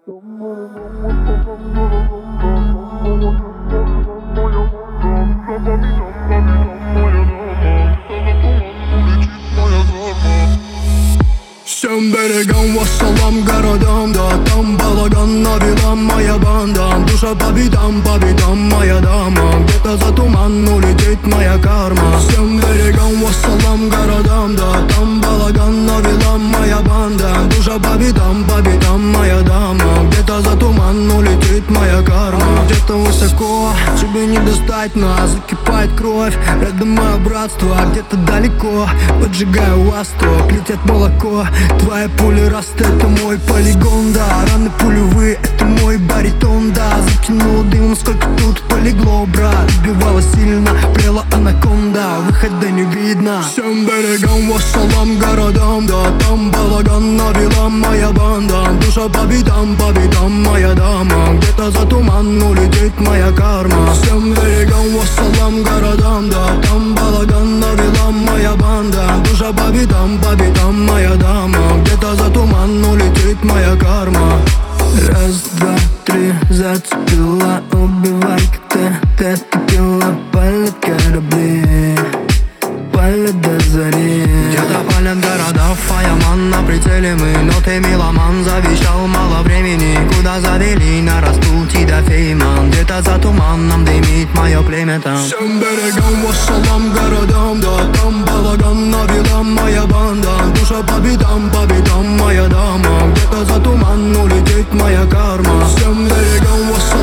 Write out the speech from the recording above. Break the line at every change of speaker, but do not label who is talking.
Всем берегам вассалам городам, да там балаган, навела моя банда. Душа по бедам, моя дама. Где-то за туман улетит моя карма. Всем берегам вассалам городам, да там балаган, навела моя банда. Душа по бедам, моя дама. Где-то за туман улетит моя карма. Где-то высоко, тебе не достать нас, закипает кровь. Рядом мое братство, а где-то далеко. Поджигаю восток, летит молоко. Твоя пуля раст, это мой полигон, да. Раны пулевые, это мой баритон, да. Закинул дым, сколько тут полегло, брат. Убивала сильно, прела анаконда. Выхода не видно. Всем берегам вассалам городам, да там балаган, навела моя банда. Душа по бедам, моя дама. Где-то за туман улетит моя карма. Всем берегам вассалам городам, да там балаган, навела моя банда. Душа по бедам, моя дама. Где-то за туман улетит моя карма. Раз, два, три, зацепила. Убивай, как ты текила. Палят корабли, палят до зари. Где-то палят города, фаяман на прицеле мы. Но ты меломан, завещал мало времени. Куда завели на распутье до фейман. Где-то за туманом дымит мое племя там. Всем берегам вассалам городам, да там балаган, навела моя банда. Душа по бедам, моя дама. Где-то за туман улетит моя карма. Всем берегам вассалам